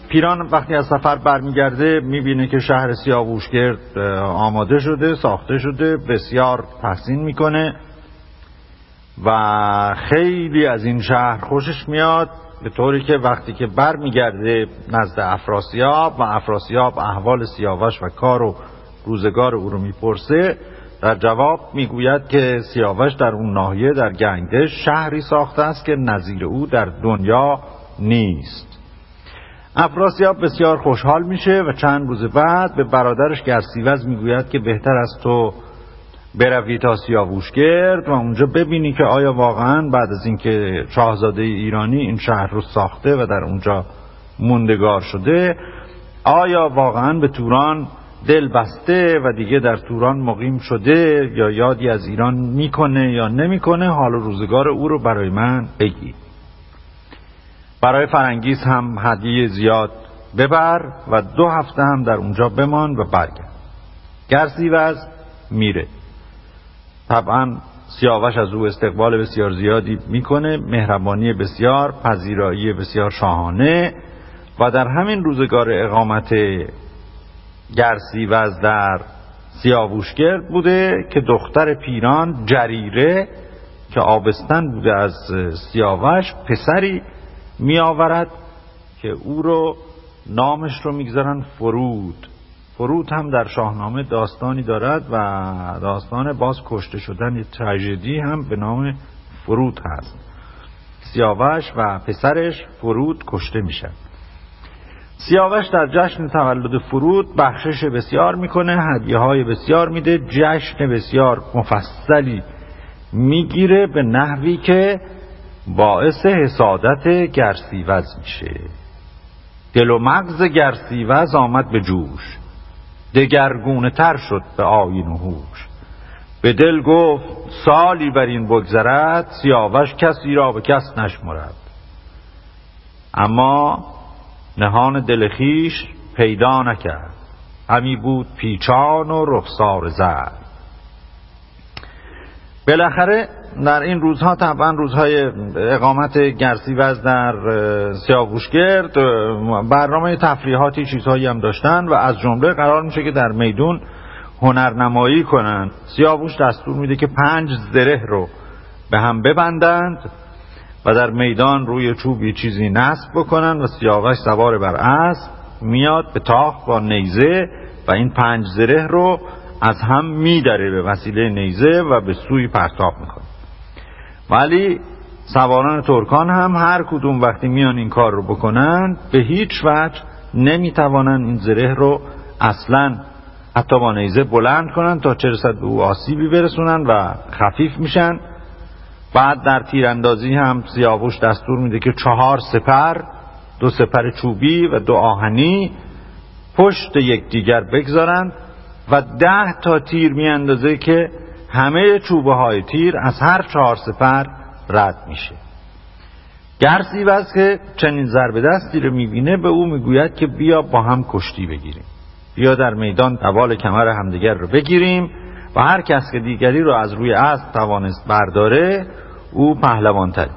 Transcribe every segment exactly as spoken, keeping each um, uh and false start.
پیران وقتی از سفر برمیگرده میبینه که شهر سیاووشگرد آماده شده، ساخته شده، بسیار تحسین میکنه و خیلی از این شهر خوشش میاد، به طوری که وقتی که برمیگرده نزد افراسیاب و افراسیاب احوال سیاوش و کار و روزگار او رو میپرسه، در جواب میگوید که سیاوش در اون ناحیه در گنگدش شهری ساخته است که نظیر او در دنیا نیست. افراسیاب بسیار خوشحال میشه و چند روز بعد به برادرش گرسیوز میگوید که بهتر است تو بروی تا سیاووشگرد و اونجا ببینی که آیا واقعا بعد از اینکه شاهزاده ایرانی این شهر رو ساخته و در اونجا موندگار شده، آیا واقعا به توران دل بسته و دیگه در توران مقیم شده یا یادی از ایران میکنه یا نمیکنه. حال و روزگار او رو برای من بگی. برای فرنگیس هم هدیه زیاد ببر و دو هفته هم در اونجا بمان و برگرد. گرسیوز میره. طبعا سیاوش از او استقبال بسیار زیادی میکنه، مهربانی بسیار، پذیرایی بسیار شاهانه و در همین روزگار اقامت گرسیوز در سیاووشگرد بوده که دختر پیران جریره که آبستن بوده از سیاوش پسری می آورد که او رو نامش رو میگذارن فرود. فرود هم در شاهنامه داستانی دارد و داستان باز کشته شدن یه تراژدی هم به نام فرود هست. سیاوش و پسرش فرود کشته میشن. سیاوش در جشن تولد فرود بخشش بسیار میکنه، هدیه های بسیار میده، جشن بسیار مفصلی میگیره به نحوی که باعث حسادت گرسیوز میشه. دل و مغز گرسیوز آمد به جوش، دگرگونه تر شد به آیین و هوش. به دل گفت سالی بر این بگذرد، سیاوش کسی را به کس نشمرد. اما نهان دل خویش پیدا نکرد، همی بود پیچان و رخسار زرد. بالاخره در این روزها، طبعا روزهای اقامت گرسیوز در سیاووشگرد، برنامه تفریحاتی چیزهایی هم داشتن و از جمله قرار میشه که در میدون هنرنمایی کنن. سیاووش دستور میده که پنج زره رو به هم ببندند و در میدان روی چوبی چیزی نصب بکنن و سیاوش سوار بر اسب میاد به تاخت با نیزه و این پنج زره رو از هم میدره به وسیله نیزه و به سوی پرتاب میکنه. ولی سواران ترکان هم هر کدوم وقتی میان این کار رو بکنن به هیچ وجه نمیتوانن این زره رو اصلا حتی با نیزه بلند کنن تا چه رسد به او آسیبی برسونن و خفیف میشن. بعد در تیراندازی هم سیاووش دستور میده که چهار سپر، دو سپر چوبی و دو آهنی پشت یکدیگر بگذارند و ده تا تیر میاندازه که همه چوبه های تیر از هر چهار سپر رد میشه. گرسیوز که چنین ضرب دستی رو میبینه به او میگوید که بیا با هم کشتی بگیریم، بیا در میدان دوال کمر همدیگر رو بگیریم و هر کس که دیگری رو از روی اسب توانست برداره او پهلوان تر.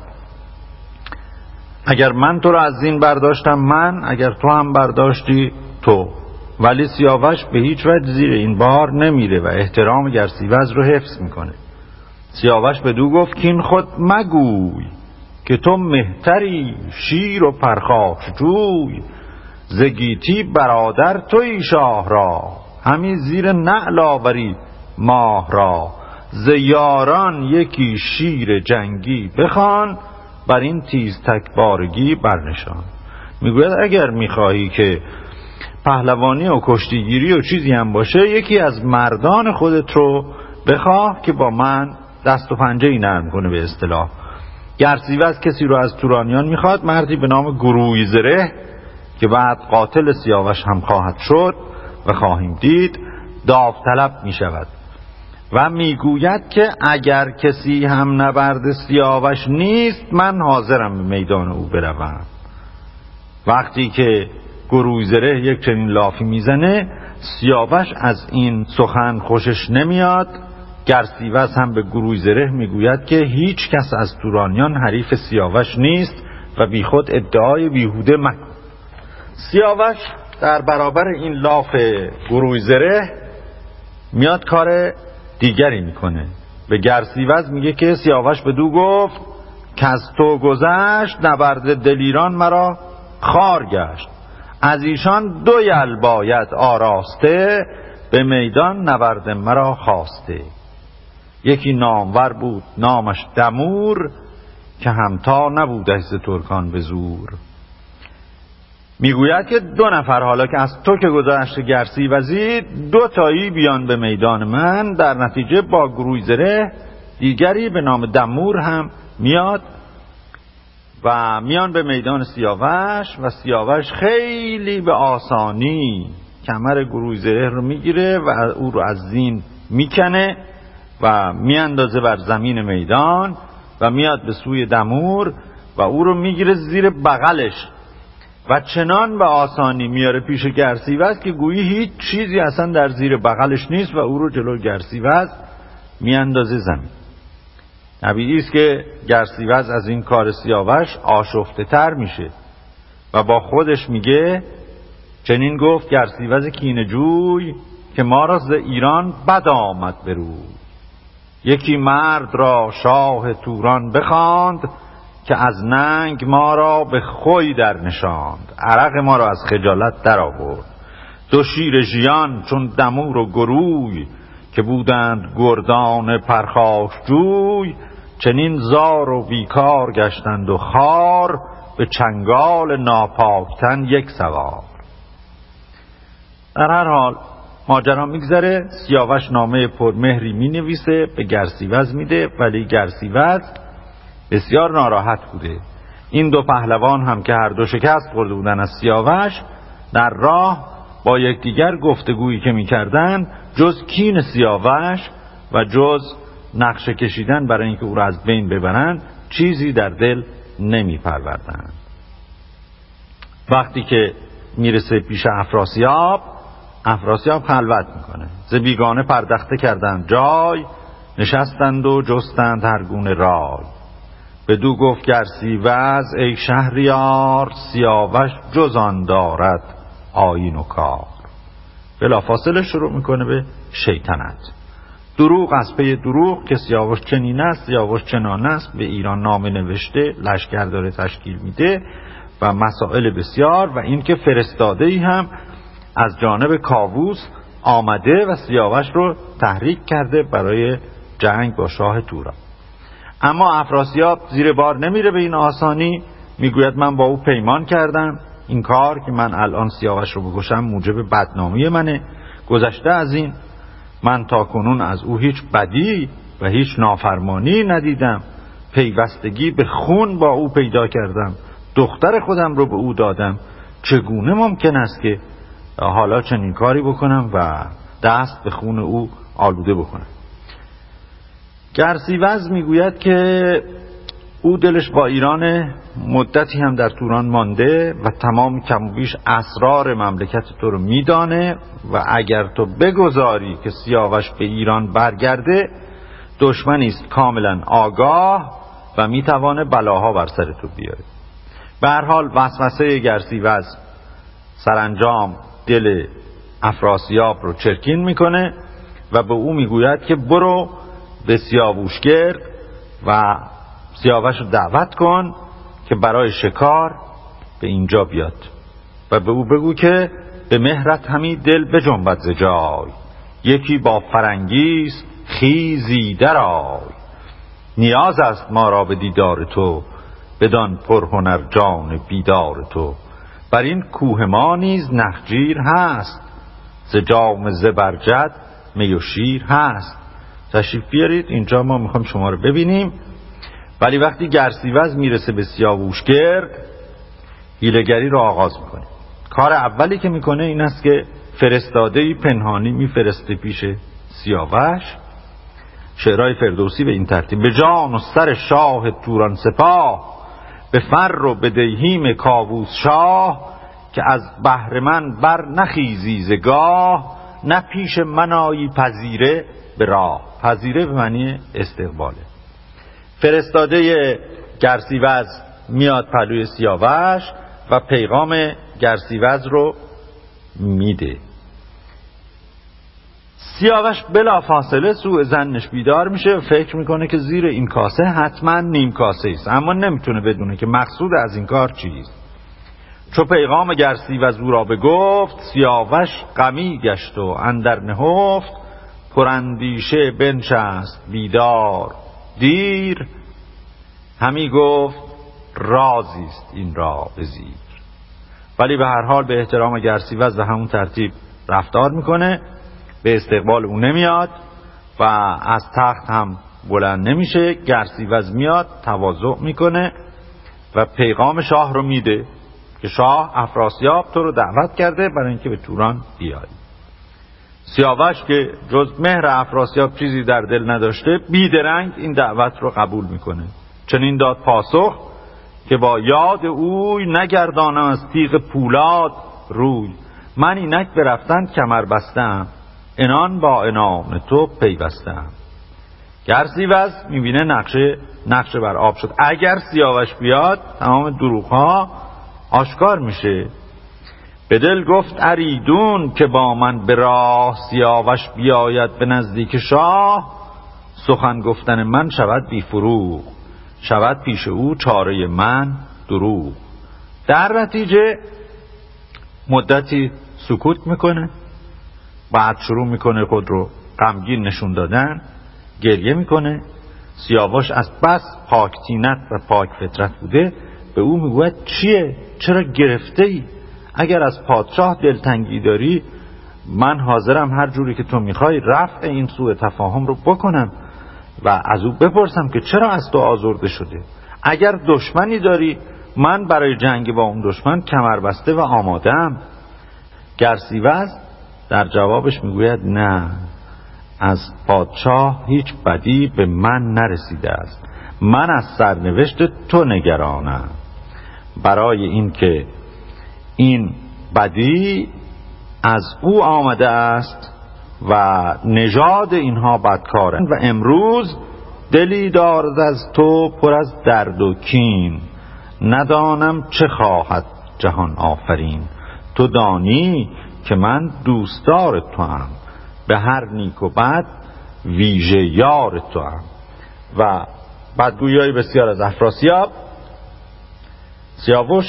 اگر من تو رو از زین برداشتم من، اگر تو هم برداشتی تو. ولی سیاوش به هیچ وجه زیر این بار نمیره و احترام گرسیوز رو حفظ میکنه. سیاوش بدو گفت که این خود مگوی که تو مهتری شیر و پرخاش جوی، زگیتی برادر توی شاه را، همی زیر نعل آوری ماه را، ز یاران یکی شیر جنگی بخوان، بر این تیز تکبارگی برنشان. میگوید اگر میخواهی که پهلوانی و کشتیگیری و چیزی هم باشه، یکی از مردان خودت رو بخواه که با من دست و پنجه‌ای نرم کنه. به اصطلاح گرسیوز کسی رو از تورانیان میخواد، مردی به نام گرویزره که بعد قاتل سیاوش هم خواهد شد و خواهیم دید، داوطلب میشود و میگوید که اگر کسی هم نبرد سیاوش نیست من حاضرم به میدان او بروم. وقتی که گرویزره یک چنین لافی میزنه، سیاوش از این سخن خوشش نمیاد. گرسیوز هم به گرویزره میگوید که هیچ کس از تورانیان حریف سیاوش نیست و بی خود ادعای بیهوده مکن. سیاوش در برابر این لاف گروی زره میاد کار دیگری میکنه. به گرسیوز میگه که سیاوش بدو گفت که از تو گذشت نبرد دلیران مرا خار گشت. از ایشان دو یل باید آراسته به میدان نبرد مرا خواسته. یکی نامور بود نامش دمور که همتا نبوده ز ترکان به زور. میگوید که دو نفر حالا که از تو که گذشت گرسیوزی دو تایی بیان به میدان من. در نتیجه با گروی زره دیگری به نام دمور هم میاد و میان به میدان سیاوش و سیاوش خیلی به آسانی کمر گروی زره رو میگیره و او رو از زین میکنه و میاندازه بر زمین میدان و میاد به سوی دمور و او رو میگیره زیر بغلش و چنان به آسانی میاره پیش گرسیوز که گویی هیچ چیزی اصلا در زیر بغلش نیست و او رو جلو گرسیوز میاندازه زمین. طبیعی است که گرسیوز از این کار سیاوش آشفته تر میشه و با خودش میگه چنین گفت گرسیوز کینه‌جوی که ما را ز ایران بد آمد به روی. یکی مرد را شاه توران بخواند که از ننگ ما را به خوی در نشاند. عرق ما را از خجالت در آورد. دو شیر ژیان چون دمور و گروی که بودند گردان پرخاشجوی. چنین زار و بیکار گشتند و خار به چنگال ناپاکتن یک سوار. در هر حال ماجرا میگذره. سیاوش نامه پرمهری می نویسه به گرسیوز میده ولی گرسیوز بسیار ناراحت بوده. این دو پهلوان هم که هر دو شکست خورده بودن از سیاوش در راه با یکدیگر گفتگویی که میکردن جز کین سیاوش و جز نقشه کشیدن برای اینکه او را از بین ببرن چیزی در دل نمی پروردن. وقتی که میرسه پیش افراسیاب، افراسیاب خلوت میکنه. ز بیگانه پردخته کردند جای نشستند و جستند هر گونه رای. بدو گفت گرسیوز ای شهریار سیاوش جز آن دارد آیین و کار. بلافاصله شروع میکنه به شیطنت. دروغ از پی دروغ که سیاوش چنین است سیاوش چنان است. به ایران نامه نوشته لشکر داره تشکیل میده و مسائل بسیار و این که فرستاده‌ای هم از جانب کاووس آمده و سیاوش رو تحریک کرده برای جنگ با شاه توران. اما افراسیاب زیر بار نمیره به این آسانی. میگوید من با او پیمان کردم این کار که من الان سیاوش رو بکشم موجب بدنامی منه. گذشته از این من تا کنون از او هیچ بدی و هیچ نافرمانی ندیدم. پیوستگی به خون با او پیدا کردم. دختر خودم رو به او دادم. چگونه ممکن است که حالا چنین کاری بکنم و دست به خون او آلوده بکنم؟ گرسیوز میگوید که او دلش با ایران مدتی هم در توران مانده و تمام کم و بیش اسرار مملکت تو رو میدانه و اگر تو بگذاری که سیاوش به ایران برگرده دشمنی است کاملا آگاه و میتوانه بلاها بر سر تو بیاره. به هر حال وسوسه گرسیوز سرانجام دل افراسیاب رو چرکین میکنه و به او میگوید که برو به سیاووشگرد و سیاوش رو دعوت کن که برای شکار به اینجا بیاد و به او بگو که به مهرت همی دل بجنبد ز جای. یکی با فرنگیست خیزی درآی. نیاز است ما را به دیدار تو بدان پرهنر جان بیدار تو. بر این کوه ما نیز نخجیر هست ز جام زبرجد می و شیر هست. تشریف بیارید اینجا ما میخوایم شما رو ببینیم. ولی وقتی گرسیوز میرسه به سیاووشگرد حیله‌گری رو آغاز میکنه. کار اولی که میکنه این است که فرستاده‌ای پنهانی میفرسته پیش سیاوش. شعرهای فردوسی به این ترتیب: به جان و سر شاه توران سپاه به فر و به دیهیم کاووس شاه که از بهر من بر نخیزی ز گاه نه پیش من آیی پذیره به راه. پذیره به معنی استقباله. فرستاده گرسیوز میاد پلوی سیاوش و پیغام گرسیوز رو میده. سیاوش بلا فاصله سوء ظنش بیدار میشه و فکر میکنه که زیر این کاسه حتما نیم کاسه است، اما نمیتونه بدونه که مقصود از این کار چیست. چو پیغام گرسیوز او را بگفت، سیاوش غمی گشت و اندر نهفت. پراندیشه بنشست بیدار دیر، همی گفت رازی است این را بزیر. ولی به هر حال به احترام گرسیوز به همون ترتیب رفتار میکنه، به استقبال اون نمیاد و از تخت هم بلند نمیشه. گرسیوز میاد تواضع میکنه و پیغام شاه رو میده که شاه افراسیاب تو رو دعوت کرده برای اینکه به توران بیای. سیاوش که جز مهر افراسیاب چیزی در دل نداشته، بیدرنگ این دعوت رو قبول میکنه. چنین داد پاسخ که با یاد اوی، نگردانم از تیغ پولاد روی. من اینک برفتن کمر بستم، انان با انان تو پیوستم. گرسیوز میبینه نقشه نقشه بر آب شد. اگر سیاوش بیاد تمام دروغ ها آشکار میشه. به دل گفت اریدون که با من به راه، سیاوش بیاید به نزدیک شاه. سخن گفتن من شود بی فروغ، شود پیش او چاره من دروغ. در نتیجه مدتی سکوت میکنه، بعد شروع میکنه خود رو غمگین نشون دادن، گریه میکنه. سیاوش از بس پاک طینت و پاک فطرت بوده، به او میگوید چیه؟ چرا گرفته ای؟ اگر از پادشاه دلتنگی داری، من حاضرم هر جوری که تو میخوای رفع این سوء تفاهم رو بکنم و از او بپرسم که چرا از تو آزرده شده. اگر دشمنی داری، من برای جنگ با اون دشمن کمربسته و آماده‌ام. گرسیوز در جوابش میگوید نه، از پادشاه هیچ بدی به من نرسیده است. من از سرنوشت تو نگرانم، برای این که این بدی از او آمده است و نژاد اینها بدکارند و امروز دلی دارد از تو پر از درد و کین. ندانم چه خواهد جهان آفرین، تو دانی که من دوستدار تو ام، به هر نیک و بد ویژه یار تو ام. و بدگویی بسیار از افراسیاب. سیاوش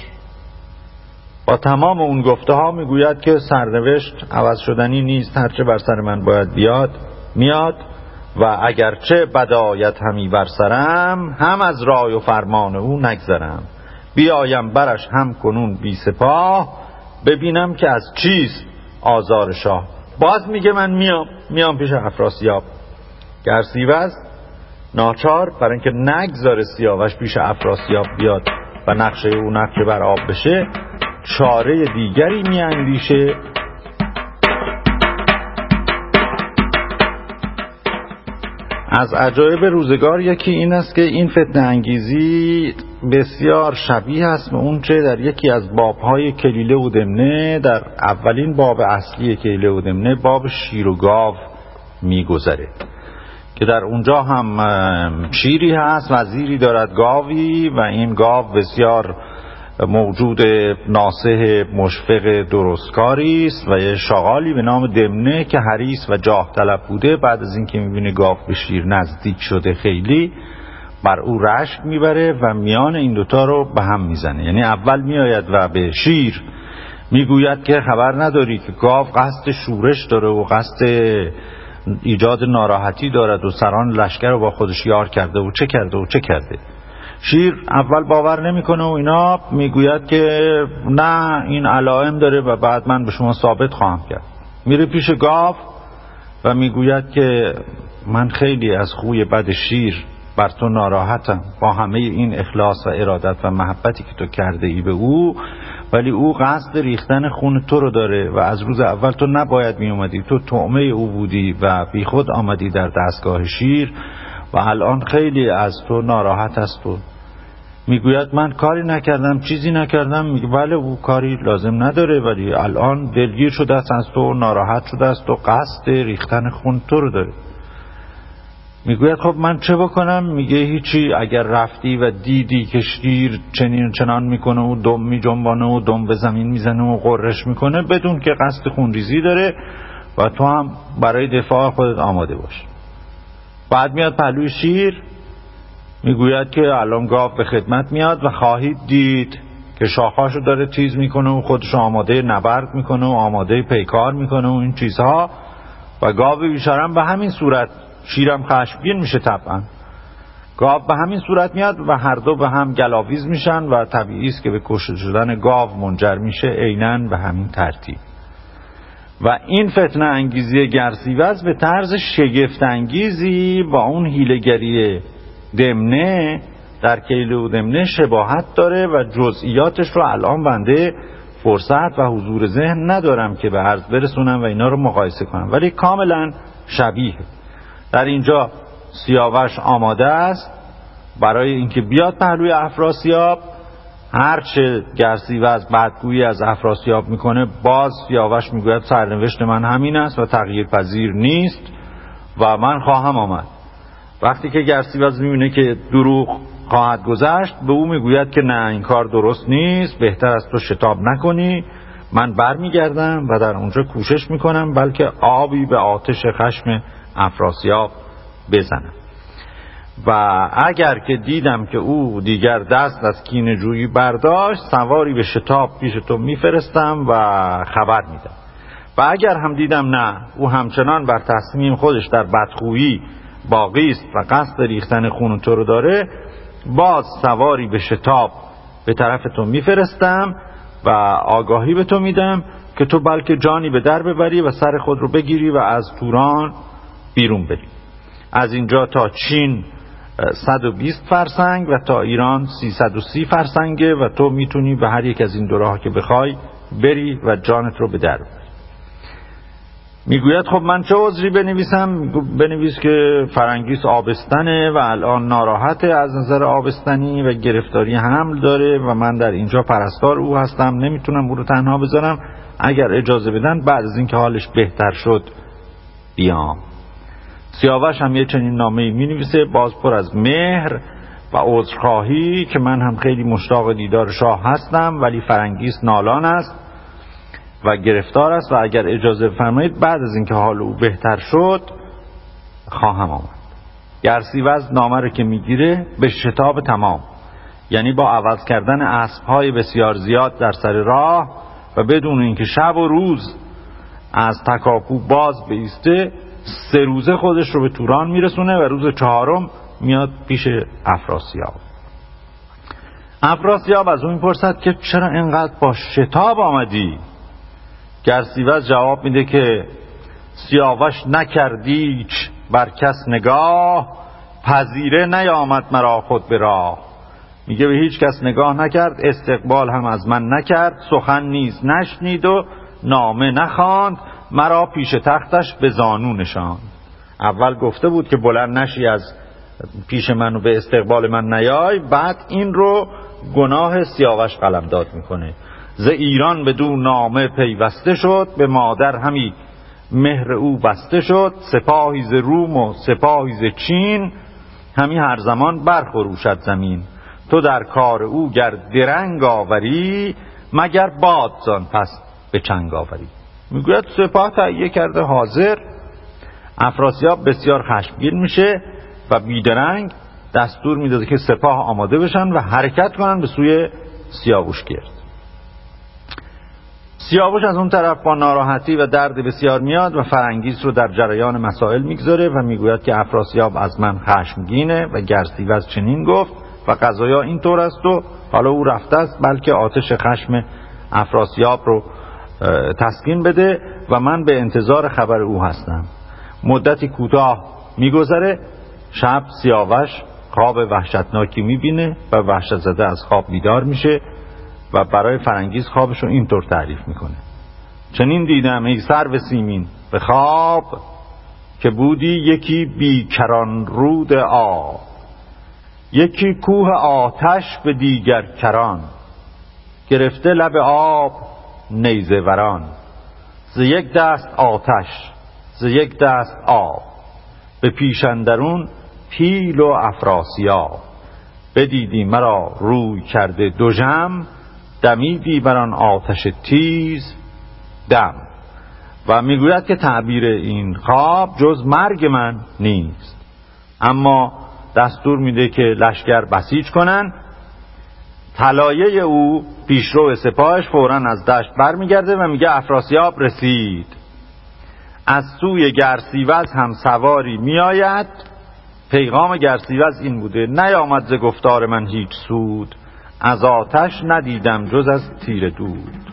با تمام اون گفته ها میگوید که سرنوشت عوض شدنی نیست، هرچه بر سر من باید بیاد میاد و اگرچه بدایت همی بر سرم، هم از رای و فرمان او نگذرم. بیایم برش هم کنون بی سپاه، ببینم که از چیست آزار شاه. باز میگه من میام میام پیش افراسیاب. گرسیوز ناچار برای اینکه نگذاره سیاوش پیش افراسیاب بیاد و نقشه او نقشه بر آب بشه، چاره دیگری میاندیشه. از عجایب روزگار یکی این است که این فتنه انگیزی بسیار شبیه است به اون چه در یکی از بابهای کلیله و دمنه، در اولین باب اصلی کلیله و دمنه، باب شیر و گاو میگذره که در اونجا هم شیری هست، وزیری دارد گاوی و این گاو بسیار موجود ناصح مشفق درستکاری است و یه شغالی به نام دمنه که حریص و جاه طلب بوده، بعد از اینکه میبینه گاو به شیر نزدیک شده خیلی بر او رشک میبره و میان این دوتا رو به هم میزنه. یعنی اول میآید و به شیر میگوید که خبر نداری که گاو قصد شورش داره و قصد ایجاد ناراحتی دارد و سران لشکر رو با خودش یار کرده و چه کرده و چه کرده. شیر اول باور نمیکنه و اینا، میگوید که نه این علائم داره و بعد من به شما ثابت خواهم کرد. میره پیش گاو و میگوید که من خیلی از خوی بد شیر بر تو ناراحتم، با همه این اخلاص و ارادت و محبتی که تو کرده ای به او، ولی او قصد ریختن خون تو رو داره و از روز اول تو نباید می اومدی، تو طعمه او بودی و بی خود آمدی در دستگاه شیر و الان خیلی از تو ناراحت است. تو میگوید من کاری نکردم، چیزی نکردم. میگه بله او کاری لازم نداره، ولی الان دلگیر شده است از تو، ناراحت شده است و قصد ریختن خون تو رو داره. میگوید خب من چه بکنم؟ میگه هیچی، اگر رفتی و دیدی که شیر چنین چنان میکنه و دم میجنبانه و دم به زمین میزنه و غرش میکنه، بدون که قصد خونریزی داره و تو هم برای دفاع خودت آماده باش. بعد میاد پهلوی شیر، میگوید که الان گاو به خدمت میاد و خواهید دید که شاخاشو داره تیز میکنه و خودشو آماده نبرد میکنه و آماده پیکار میکنه و این چیزها، و گاو بیچاره‌ام به همین صورت، شیرم خشمگین میشه طبعا، گاو به همین صورت میاد و هر دو به هم گلاویز میشن و طبیعی است که به کشته شدن گاو منجر میشه عیناً به همین ترتیب. و این فتنه انگیزی گرسیوز به طرز شگفت انگیزی با اون حیله‌گری دمنه در کیله و دمنه شباهت داره و جزئیاتش رو الان بنده فرصت و حضور ذهن ندارم که به عرض برسونم و اینا رو مقایسه کنم، ولی کاملا شبیه. در اینجا سیاوش آماده است برای اینکه بیاد پهلوی افراسیاب. هرچه گرسیوز بدگویی از افراسیاب میکنه، باز سیاوش میگوید سرنوشت من همین است و تغییر پذیر نیست و من خواهم آمد. وقتی که گرسیوز میبینه که دروغ خواهد گذشت، به او میگوید که نه، این کار درست نیست، بهتر است تو شتاب نکنی، من بر میگردم و در اونجا کوشش میکنم بلکه آبی به آتش خشم افراسیاب بزنم. و اگر که دیدم که او دیگر دست از کینه جویی برداشت، سواری به شتاب پیش تو میفرستم و خبر میدم. و اگر هم دیدم نه، او همچنان بر تصمیم خودش در بدخویی باقی است و قصد ریختن خون تو رو داره، باز سواری به شتاب به طرف تو میفرستم و آگاهی به تو میدم که تو بلکه جانی به در ببری و سر خود رو بگیری و از توران بیرون بری. از اینجا تا چین صد و بیست فرسنگ و تا ایران سیصد و سی فرسنگه و تو میتونی به هر یک از این دو راه که بخوای بری و جانت رو به در ببری. میگوید خب من چه عذری بنویسم؟ بنویس که فرنگیس آبستنه و الان ناراحته از نظر آبستنی و گرفتاری حمل داره و من در اینجا پرستار او هستم، نمیتونم او رو تنها بذارم، اگر اجازه بدن بعد از اینکه حالش بهتر شد بیام. سیاوش هم یه چنین نامه‌ای می‌نویسه، باز پر از مهر و عذرخواهی که من هم خیلی مشتاق دیدار شاه هستم، ولی فرنگیس نالان است و گرفتار است و اگر اجازه فرمایید بعد از اینکه حال او بهتر شد خواهم آمد. گرسیوز نامه رو که میگیره به شتاب تمام، یعنی با عوض کردن اسب‌های بسیار زیاد در سر راه و بدون اینکه شب و روز از تکاپو باز بیسته، سه روزه خودش رو به توران میرسونه و روز چهارم میاد پیش افراسیاب. افراسیاب از اون میپرسد که چرا اینقدر با شتاب آمدی؟ گرسیوز جواب میده که سیاوش نکردیچ بر کس نگاه، پذیره نیامد مرا خود به راه. میگه به هیچ کس نگاه نکرد، استقبال هم از من نکرد، سخن نیز نشنید و نامه نخواند، مرا پیش تختش به زانو نشاند. اول گفته بود که بلند نشی از پیش من و به استقبال من نیای، بعد این رو گناه سیاوش قلمداد میکنه. ز ایران بدو نامه پیوسته شد، به مادر همی مهر او بسته شد، سپاهی ز روم و سپاهی ز چین، همی هر زمان برخروشد زمین. تو در کار او گر درنگ آوری، مگر باد زان پس به چنگ آوری. میگوید سپاه تهیه کرده حاضر. افراسیاب بسیار خشمگین میشه و بیدرنگ دستور میداده که سپاه آماده بشن و حرکت کنن به سوی سیاوشگرد. سیاوش از اون طرف با ناراحتی و درد بسیار میاد و فرنگیس رو در جریان مسائل میگذاره و میگوید که افراسیاب از من خشمگینه و گرسیوز چنین گفت و قضایا این طور است و حالا او رفته است بلکه آتش خشم افراسیاب رو تسکین بده و من به انتظار خبر او هستم. مدتی کوتاه میگذره، شب سیاوش خواب وحشتناکی میبینه و وحشت زده از خواب بیدار میشه و برای فرنگیس خوابشو اینطور تعریف میکنه: چنین دیدم ای سرو سیمین به خواب، که بودی یکی بیکران رود آب، یکی کوه آتش به دیگر کران، گرفته لب آب نیزه وران. ز یک دست آتش ز یک دست آب، به پیشندرون پیل و افراسیاب. بدیدی مرا روی کرده دوژم، دمیدی بر آن آتش تیز دم. و میگوید که تعبیر این خواب جز مرگ من نیست، اما دستور میده که لشکر بسیج کنن. طلایه او پیشرو سپاهش فوراً از دشت برمیگرده و میگه افراسیاب رسید. از سوی گرسیوز هم سواری میآید، پیغام گرسیوز این بوده: نیامد ز گفتار من هیچ سود، از آتش ندیدم جز از تیر دود.